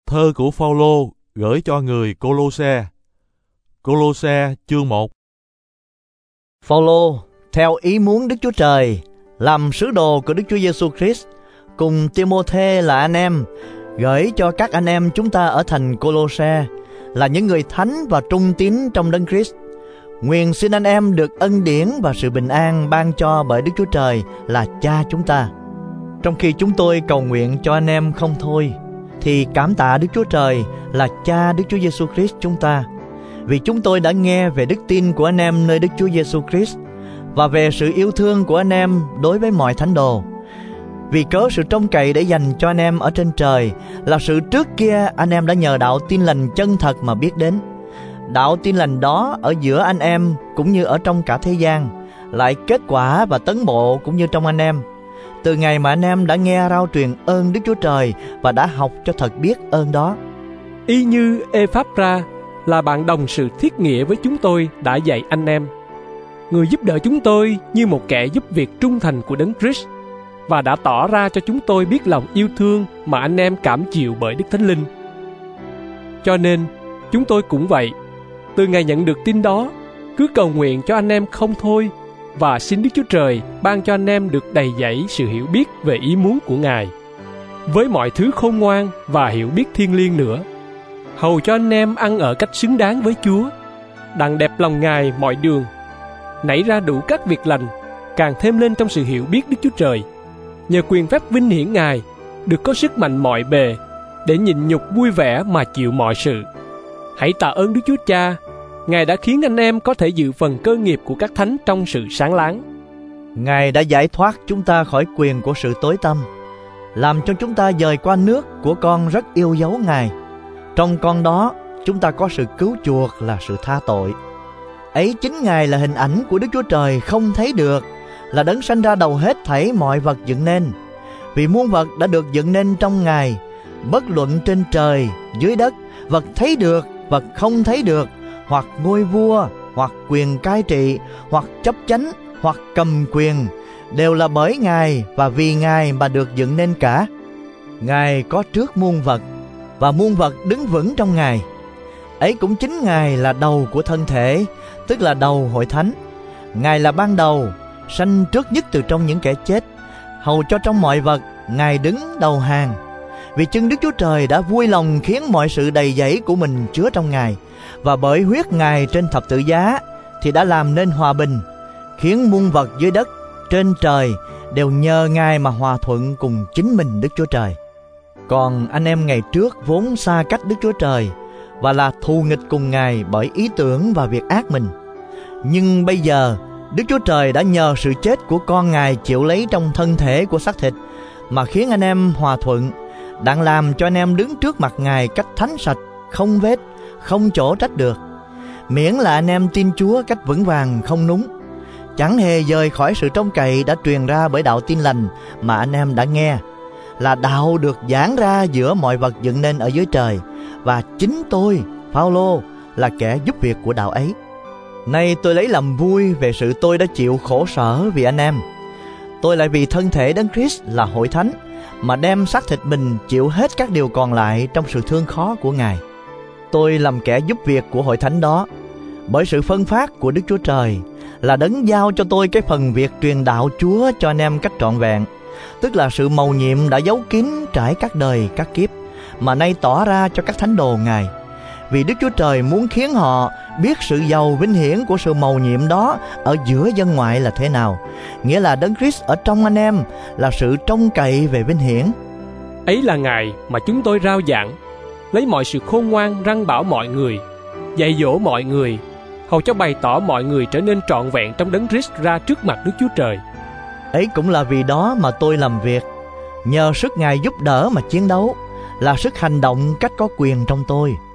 Thơ của Phao-lô gửi cho người Cô-lô-se. Cô-lô-se chương 1. Phao-lô theo ý muốn Đức Chúa Trời, làm sứ đồ của Đức Chúa Giêsu Christ, cùng Ti-mô-thê là anh em, gửi cho các anh em chúng ta ở thành Cô-lô-se, là những người thánh và trung tín trong Đấng Christ. Nguyện xin anh em được ân điển và sự bình an ban cho bởi Đức Chúa Trời là Cha chúng ta. Trong khi chúng tôi cầu nguyện cho anh em không thôi, thì cảm tạ Đức Chúa Trời là Cha Đức Chúa Giêsu Christ chúng ta, vì chúng tôi đã nghe về đức tin của anh em nơi Đức Chúa Giêsu Christ và về sự yêu thương của anh em đối với mọi thánh đồ. Vì cớ sự trông cậy để dành cho anh em ở trên trời là sự trước kia anh em đã nhờ đạo tin lành chân thật mà biết đến. Đạo tin lành đó ở giữa anh em cũng như ở trong cả thế gian lại kết quả và tấn bộ cũng như trong anh em, từ ngày mà anh em đã nghe rao truyền ơn Đức Chúa Trời và đã học cho thật biết ơn đó. Y như Ê-pháp-ra là bạn đồng sự thiết nghĩa với chúng tôi đã dạy anh em, người giúp đỡ chúng tôi như một kẻ giúp việc trung thành của Đấng Christ, và đã tỏ ra cho chúng tôi biết lòng yêu thương mà anh em cảm chịu bởi Đức Thánh Linh. Cho nên chúng tôi cũng vậy, từ ngày nhận được tin đó, cứ cầu nguyện cho anh em không thôi, và xin Đức Chúa Trời ban cho anh em được đầy dẫy sự hiểu biết về ý muốn của Ngài, với mọi thứ khôn ngoan và hiểu biết thiêng liêng nữa, hầu cho anh em ăn ở cách xứng đáng với Chúa, đặng đẹp lòng Ngài mọi đường, nảy ra đủ các việc lành, càng thêm lên trong sự hiểu biết Đức Chúa Trời, nhờ quyền phép vinh hiển Ngài, được có sức mạnh mọi bề, để nhịn nhục vui vẻ mà chịu mọi sự. Hãy tạ ơn Đức Chúa Cha, Ngài đã khiến anh em có thể dự phần cơ nghiệp của các thánh trong sự sáng láng. Ngài đã giải thoát chúng ta khỏi quyền của sự tối tăm, làm cho chúng ta dời qua nước của con rất yêu dấu Ngài. Trong con đó chúng ta có sự cứu chuộc là sự tha tội. Ấy chính Ngài là hình ảnh của Đức Chúa Trời không thấy được, là đấng sanh ra đầu hết thảy mọi vật dựng nên. Vì muôn vật đã được dựng nên trong Ngài, bất luận trên trời, dưới đất, vật thấy được, vật không thấy được, hoặc ngôi vua, hoặc quyền cai trị, hoặc chấp chánh, hoặc cầm quyền, đều là bởi Ngài và vì Ngài mà được dựng nên cả. Ngài có trước muôn vật, và muôn vật đứng vững trong Ngài. Ấy cũng chính Ngài là đầu của thân thể, tức là đầu hội thánh. Ngài là ban đầu, sanh trước nhất từ trong những kẻ chết, hầu cho trong mọi vật Ngài đứng đầu hàng. Vì chưng Đức Chúa Trời đã vui lòng khiến mọi sự đầy dẫy của mình chứa trong Ngài, và bởi huyết Ngài trên thập tự giá thì đã làm nên hòa bình, khiến muôn vật dưới đất, trên trời đều nhờ Ngài mà hòa thuận cùng chính mình Đức Chúa Trời. Còn anh em ngày trước vốn xa cách Đức Chúa Trời và là thù nghịch cùng Ngài bởi ý tưởng và việc ác mình. Nhưng bây giờ Đức Chúa Trời đã nhờ sự chết của con Ngài chịu lấy trong thân thể của xác thịt mà khiến anh em hòa thuận, đặng làm cho anh em đứng trước mặt Ngài cách thánh sạch, không vết, không chỗ trách được. Miễn là anh em tin Chúa cách vững vàng không núng, chẳng hề rời khỏi sự trông cậy đã truyền ra bởi đạo tin lành mà anh em đã nghe, là đạo được giảng ra giữa mọi vật dựng nên ở dưới trời, và chính tôi, Phao-lô, là kẻ giúp việc của đạo ấy. Nay tôi lấy làm vui về sự tôi đã chịu khổ sở vì anh em. Tôi lại vì thân thể Đấng Christ là hội thánh mà đem xác thịt mình chịu hết các điều còn lại trong sự thương khó của Ngài. Tôi làm kẻ giúp việc của hội thánh đó, bởi sự phân phát của Đức Chúa Trời, là đấng giao cho tôi cái phần việc truyền đạo Chúa cho anh em cách trọn vẹn, tức là sự mầu nhiệm đã giấu kín trải các đời các kiếp, mà nay tỏ ra cho các thánh đồ Ngài. Vì Đức Chúa Trời muốn khiến họ biết sự giàu vinh hiển của sự mầu nhiệm đó ở giữa dân ngoại là thế nào, nghĩa là Đấng Christ ở trong anh em là sự trông cậy về vinh hiển. Ấy là Ngài mà chúng tôi rao giảng, lấy mọi sự khôn ngoan răn bảo mọi người, dạy dỗ mọi người, hầu cho bày tỏ mọi người trở nên trọn vẹn trong Đấng Christ ra trước mặt Đức Chúa Trời. Ấy cũng là vì đó mà tôi làm việc, nhờ sức Ngài giúp đỡ mà chiến đấu, là sức hành động cách có quyền trong tôi.